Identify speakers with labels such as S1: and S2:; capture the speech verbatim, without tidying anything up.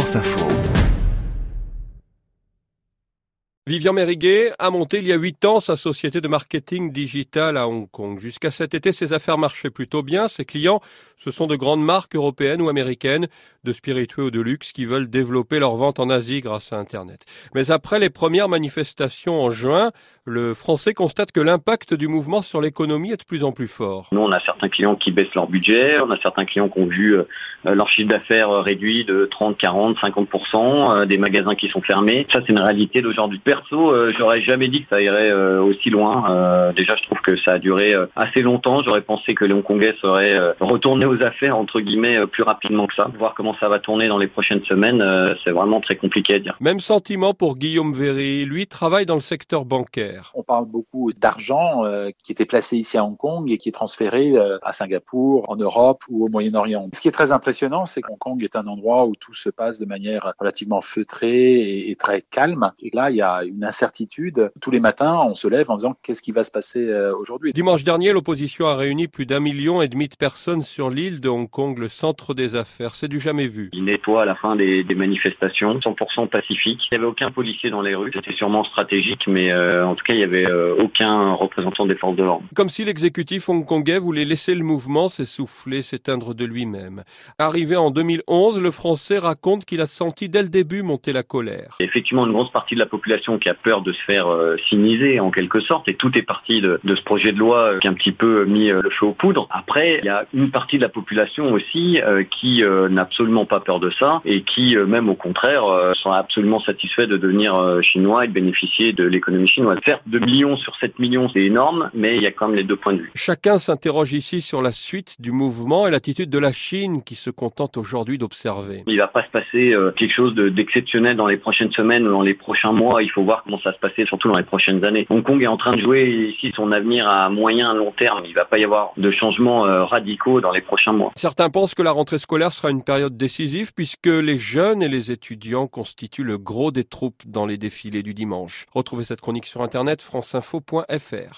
S1: France Info.
S2: Vivian Mériguet a monté il y a huit ans sa société de marketing digital à Hong Kong. Jusqu'à cet été, ses affaires marchaient plutôt bien. Ses clients, ce sont de grandes marques européennes ou américaines, de spiritueux ou de luxe, qui veulent développer leur vente en Asie grâce à Internet. Mais après les premières manifestations en juin, le Français constate que l'impact du mouvement sur l'économie est de plus en plus fort.
S3: Nous, on a certains clients qui baissent leur budget, on a certains clients qui ont vu euh, leur chiffre d'affaires réduit de trente, quarante, cinquante pour cent, euh, des magasins qui sont fermés. Ça, c'est une réalité d'aujourd'hui. Perso, euh, j'aurais jamais dit que ça irait euh, aussi loin. Euh, déjà, je trouve que ça a duré euh, assez longtemps. J'aurais pensé que les Hongkongais seraient euh, retournés aux affaires, entre guillemets, euh, plus rapidement que ça. Voir comment ça va tourner dans les prochaines semaines, euh, c'est vraiment très compliqué à dire.
S2: Même sentiment pour Guillaume Véry. Lui travaille dans le secteur bancaire.
S4: On parle beaucoup d'argent euh, qui était placé ici à Hong Kong et qui est transféré euh, à Singapour, en Europe ou au Moyen-Orient. Ce qui est très impressionnant, c'est qu'Hong Kong est un endroit où tout se passe de manière relativement feutrée et, et très calme. Et là, il y a une incertitude. Tous les matins, on se lève en disant qu'est-ce qui va se passer euh, aujourd'hui.
S2: Dimanche dernier, l'opposition a réuni plus d'un million et demi de personnes sur l'île de Hong Kong, le centre des affaires. C'est du jamais vu.
S3: Ils nettoient à la fin des, des manifestations, cent pour cent pacifique. Il n'y avait aucun policier dans les rues. C'était sûrement stratégique, mais euh, en tout cas, il n'y avait euh, aucun représentant des forces de l'ordre.
S2: Comme si l'exécutif hongkongais voulait laisser le mouvement s'essouffler, s'éteindre de lui-même. Arrivé en deux mille onze, le Français raconte qu'il a senti dès le début monter la colère.
S3: Il y a effectivement une grosse partie de la population qui a peur de se faire euh, cyniser en quelque sorte, et tout est parti de, de ce projet de loi euh, qui a un petit peu mis euh, le feu aux poudres. Après, il y a une partie de la population aussi euh, qui euh, n'a absolument pas peur de ça et qui, euh, même au contraire, euh, sont absolument satisfaits de devenir euh, chinois et de bénéficier de l'économie chinoise. Certes, deux millions sur sept millions, c'est énorme, mais il y a quand même les deux points de vue.
S2: Chacun s'interroge ici sur la suite du mouvement et l'attitude de la Chine qui se contente aujourd'hui d'observer.
S3: Il va pas se passer euh, quelque chose de, d'exceptionnel dans les prochaines semaines ou dans les prochains mois. Il faut voir comment ça se passer, surtout dans les prochaines années. Hong Kong est en train de jouer ici son avenir à moyen, long terme. Il va pas y avoir de changements euh, radicaux dans les prochains mois.
S2: Certains pensent que la rentrée scolaire sera une période décisive puisque les jeunes et les étudiants constituent le gros des troupes dans les défilés du dimanche. Retrouvez cette chronique sur internet franceinfo point f r.